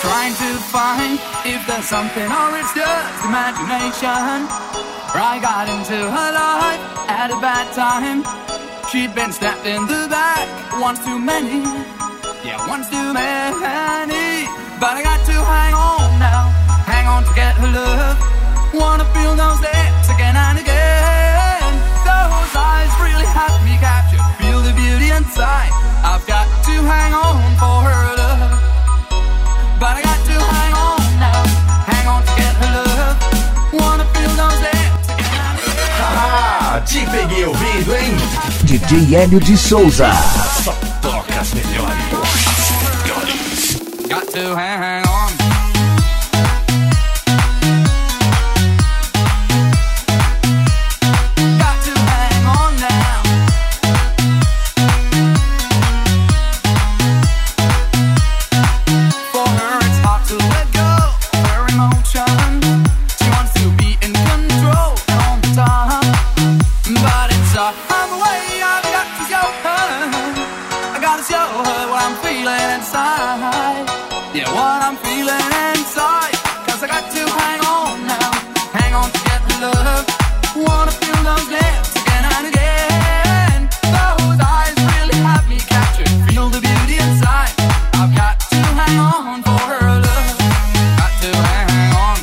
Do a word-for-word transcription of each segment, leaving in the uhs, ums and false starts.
trying to find if there's something or it's just imagination. I got into her life at a bad time. She'd been stabbed in the back once too many. Yeah, once too many. But I got to hang on now, hang on to get her love. Wanna feel those lips again and again. Those eyes really have me captured. Feel the beauty inside. I've got to hang on for her love. But I got to hang on now, hang on to get her love. Wanna feel those lips again and again. Ah, te peguei ouvindo, hein? D J Hélio de Souza. Só toca as melhores. Got to hang on. Got to hang on now. For her it's hard to let go of her emotion. She wants to be in control all the time. But it's a other way I've got to show her. I gotta show her what I'm feeling inside. Yeah, what I'm feeling inside. Cause I got to hang on now, hang on to get the love. Wanna feel those lips again and again. Those eyes really have me captured. Feel the beauty inside. I've got to hang on for her love. Got to hang on.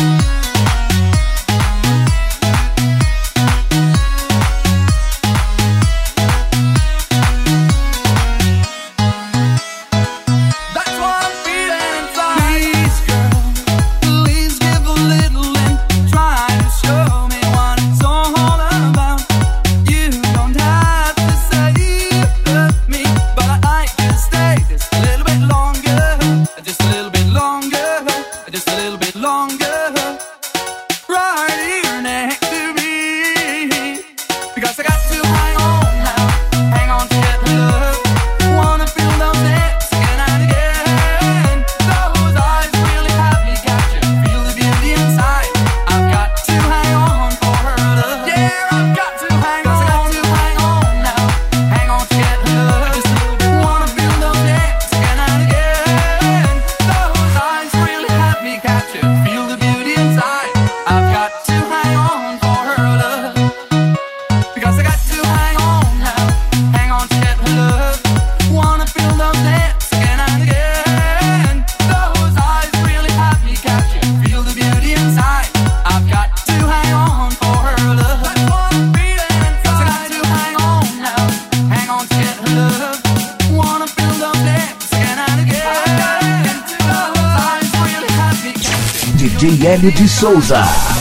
That's what I'm feeling inside. Please, girl, please give a little and try to show me what it's all about. You don't have to say you love me, but I'd like to stay just a little bit longer, just a little bit longer, just a little bit longer, right here next to me. Because I got to hang on now, hang on to get the love. Wanna feel those lips again and again. Those eyes really have me captured. Feel the beauty inside. I've got to hang on for her love. Yeah, I've got to hang on. I got to hang on now, hang on to get the love. Just a little bit. Wanna feel those lips again and again. Those eyes really have me captured. Feel the beauty inside. I've got to hang on for her love. Because I got to hang on now, hang on to get her love. Wanna feel those lips again and again. Those eyes really have me captured. Feel the beauty inside. I've got to hang on for her love. That's what I'm feeling inside. I got to hang on now, hang on to get her love. Wanna feel those lips again and again. Those eyes really have me captured. D J Hélio de Souza.